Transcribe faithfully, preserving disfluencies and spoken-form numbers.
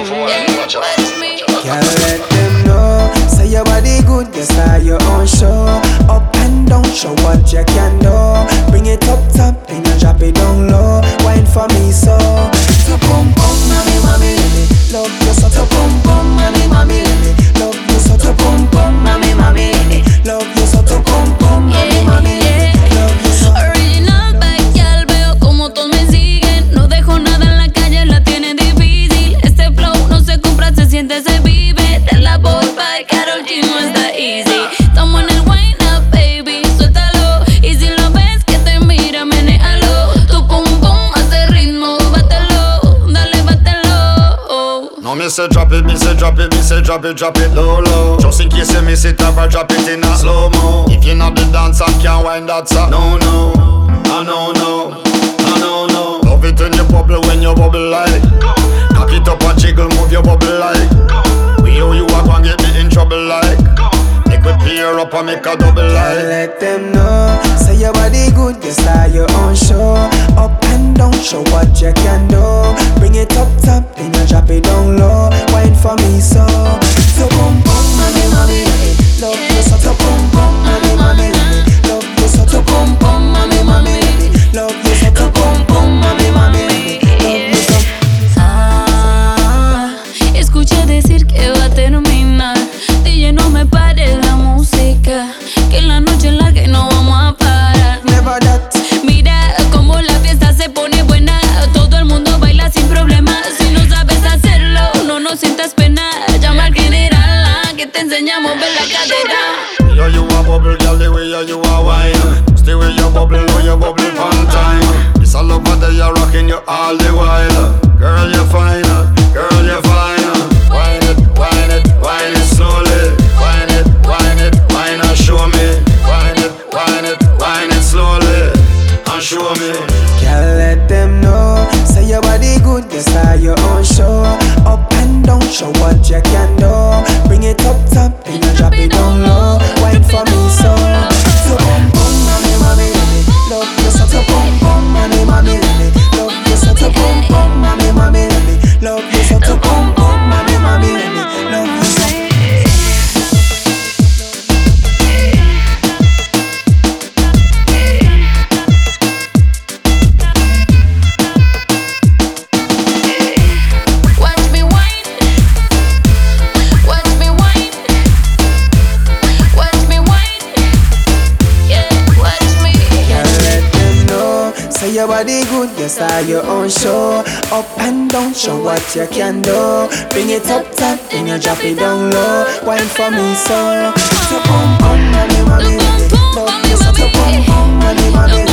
Can't let them know. Say your body good, you start your own show. Up and down, show what you can do. Bring it up top, then you drop it down low. Wine for me so. So boom boom, mommy, mommy, love you so. To boom boom, mommy, mommy, love you so. To boom boom, mommy, mommy, love you so. To boom boom, mommy, mommy, love you so. Original backyard, veo como todos me siguen. No dejo nada en la calle, la tienen difícil. Este flow no se compra, se siente, se vive. De la bomba, Karol G no está easy. Estamos en el wine up, baby, suéltalo. Y si lo ves que te mira, menéalo. Tu pum pum hace ritmo, bátelo, dale, bátelo. No, me say drop it, me say drop it, me say drop it, drop it low, low. Just in case you miss it, ever drop it in a slow-mo. If you're not the dance and can't wind that song, no, no, oh, no, no, oh, no, no. Love it when you bubble, when you bubble like. Cock it up and jiggle, move your bubble like. We know you are gonna get me in trouble like. Make we pair up and make a double like. Can't let them know. Say your body good, you start your own show. Up and down, show what you can do. Bring it up top, then you drop it down low. Wine for me so. So boom boom, mommy, mommy, love you so. To boom boom, mommy, mommy, love you so. To boom boom, mommy, mommy, love you so. To boom boom, mommy, mommy, love you so. Ah, escuché decir que va a terminar. D J, no me pares la música, que la noche es larga y no vamos a parar. Never that. Mira cómo la fiesta se pone buena. Todo el mundo baila sin problema. Si no sabes hacerlo, no nos sientas pena. Llama al general, ah, que te enseña a mover la cadera. Yeah, you a bubble, girl, the way you a wine. Stay with your bubble, know you bubble one time. It's all over there, you're rocking you all the while. Girl, you're fine, girl, you're fine. Wine it, wine it, wine it slowly. Wine it, wine it, wine and show me. Wine it, wine it, wine it slowly and show me. Can't let them know. Say your body good, you start your own show. Up and down, show what you can do. Bring it up top, then you drop it down low. Wine for me so. So boom boom, mommy, mommy, love you so. To boom boom, mommy, mommy, love you so. To boom boom, mommy, mommy, love you so. To boom boom, mommy, mommy, love you so. Watch me wine, watch me wine, watch me wine, yeah, watch me. Can't let them know. Say your body good, you start your own show. Up and down, show what you can do. Bring it up top, then you drop it down low. Wine for me so. So boom boom, mommy, mommy, love you so. To boom boom, mommy, mommy.